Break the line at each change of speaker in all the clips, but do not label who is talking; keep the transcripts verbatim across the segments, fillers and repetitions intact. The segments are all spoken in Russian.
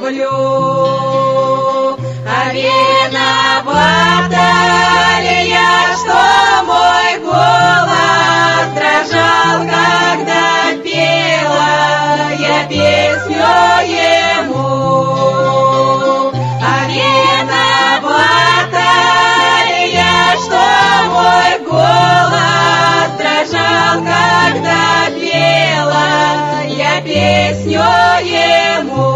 люблю. А виновата ли я, что мой голос дрожал, когда пела я песню ему? А виновата ли я, что мой голос дрожал, когда пела я песню ему?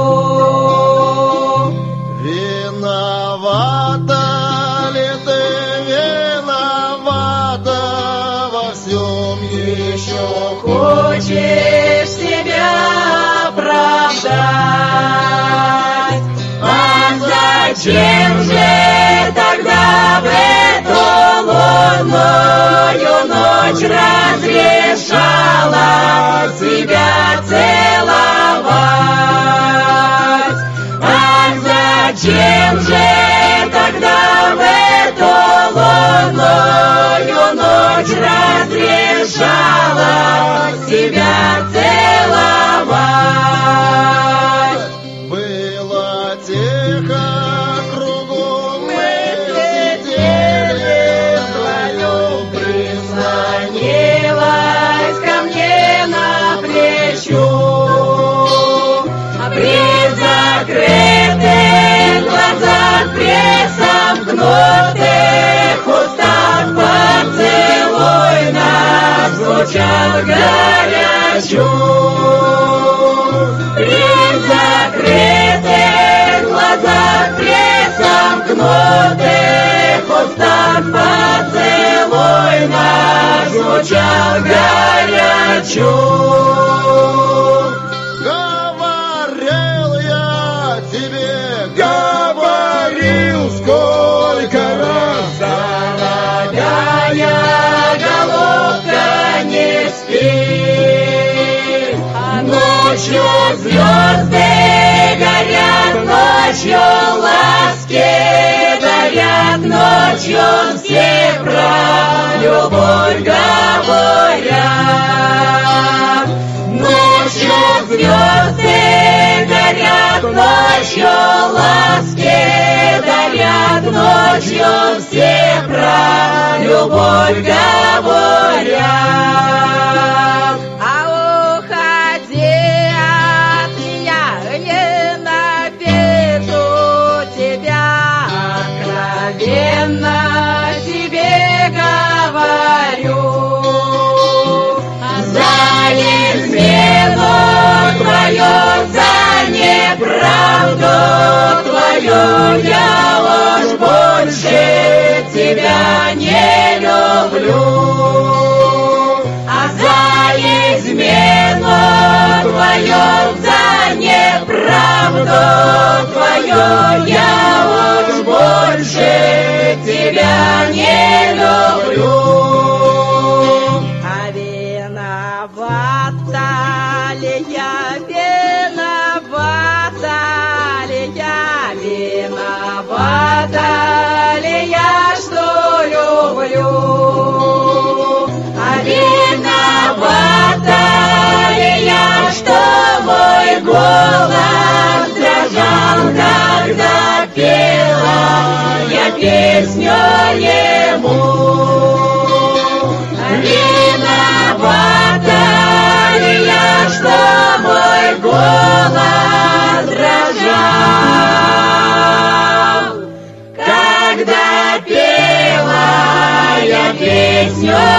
Виновата ли ты, виновата во всем, еще
Хочешь себя оправдать? А зачем же тогда в эту лунную ночь разрешала тебя целовать? А зачем же тогда в эту лунную ночь разрешала тебя целовать?
было тихо кругом, мы сидели вдвоем,
Прислонилась ко мне на плечо, при закрытых глазах, присомкнутых устах, поцелуй наш звучал горячо. При закрытых глазах, присомкнутых устах, поцелуй наш звучал горячо.
Говорил я тебе, говорил сколько раз,
Дорогая головка, не спи, ночью звезды горят, ночью ласки горят, ночью все про любовь говорят. Ночью звезды горят, ночью ласки горят, ночью все про любовь говорят. А уходи от меня, не напишу тебя, откровенно тебе говорю. За измену твою, за неправду твою я уж больше тебя не люблю. А за измену твою, за неправду твою я уж больше тебя не люблю. А виновата ли я, виновата ли я, виновата ли я, что люблю? А виновата ли я, что мой голос дрожал, когда пела я песню ему? Виновата ли я, что мой голос дрожал, когда пела я песню